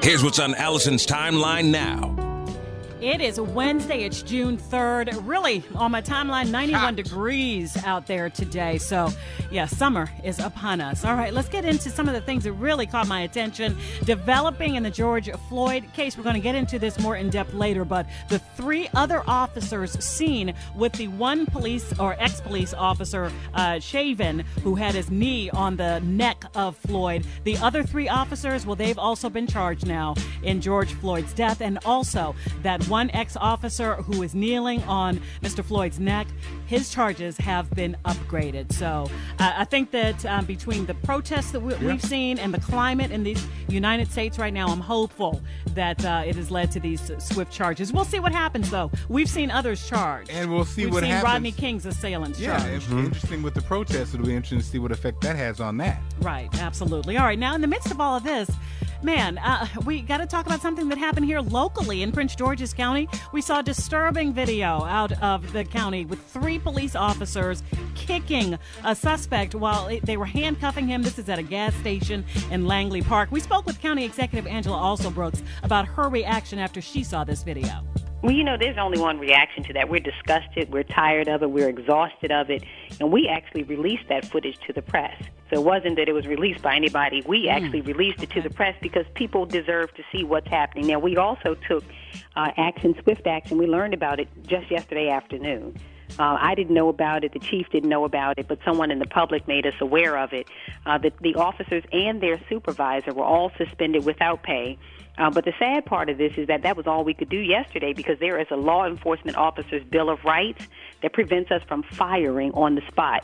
Here's what's on Allison's timeline now. It is Wednesday. It's June 3rd. Really, on my timeline, 91 degrees out there today. So, yeah, summer is upon us. All right, let's get into some of the things that really caught my attention. Developing in the George Floyd case. We're going to get into this more in depth later, but the 3 other officers seen with the one police or ex-police officer, Chauvin, who had his knee on the neck of Floyd. The other 3 officers, well, they've also been charged now in George Floyd's death, and also that one ex-officer who is kneeling on Mr. Floyd's neck, his charges have been upgraded. So I think that between the protests that we've seen and the climate in the United States right now, I'm hopeful that it has led to these swift charges. We'll see what happens, though. We've seen others charged. And we'll see what happens. We've seen Rodney King's assailants charged. It's interesting with the protests. It'll be interesting to see what effect that has on that. Right, absolutely. All right, now in the midst of all of this, man, we got to talk about something that happened here locally in Prince George's County. We saw a disturbing video out of the county with 3 police officers kicking a suspect while they were handcuffing him. This is at a gas station in Langley Park. We spoke with County Executive Angela Alsobrooks about her reaction after she saw this video. Well, there's only one reaction to that. We're disgusted, we're tired of it, we're exhausted of it, and we actually released that footage to the press. So it wasn't that it was released by anybody. We actually released it to the press because people deserve to see what's happening. Now, we also took swift action. We learned about it just yesterday afternoon. I didn't know about it. The chief didn't know about it, but someone in the public made us aware of it. The officers and their supervisor were all suspended without pay. But the sad part of this is that was all we could do yesterday because there is a law enforcement officer's Bill of Rights that prevents us from firing on the spot.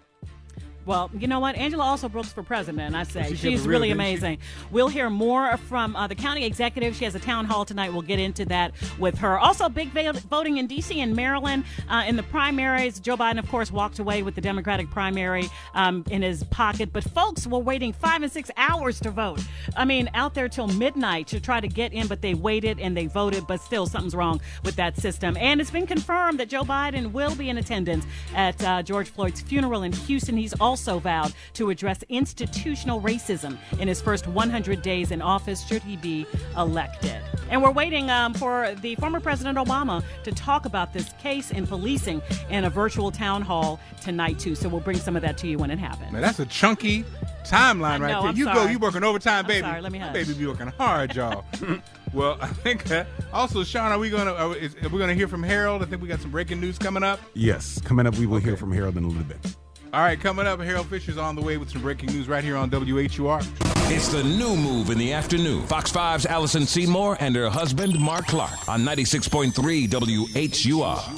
Well, you know what? Angela Alsobrooks for president, I say. She's really amazing. We'll hear more from the county executive. She has a town hall tonight. We'll get into that with her. Also, big voting in D.C. and Maryland in the primaries. Joe Biden, of course, walked away with the Democratic primary in his pocket. But folks were waiting 5 and 6 hours to vote. I mean, out there till midnight to try to get in, but they waited and they voted. But still, something's wrong with that system. And it's been confirmed that Joe Biden will be in attendance at George Floyd's funeral in Houston. He's also vowed to address institutional racism in his first 100 days in office should he be elected. And we're waiting for the former President Obama to talk about this case in policing in a virtual town hall tonight, too. So we'll bring some of that to you when it happens. Man, that's a chunky timeline right there. You sorry. You working overtime, baby. Sorry, let me hush. Baby be working hard, y'all. Well, I think also, Sean, are we gonna hear from Harold? I think we got some breaking news coming up. Yes, coming up, we will hear from Harold in a little bit. All right, coming up, Harold Fisher's on the way with some breaking news right here on WHUR. It's the new move in the afternoon. Fox 5's Allison Seymour and her husband, Mark Clark, on 96.3 WHUR.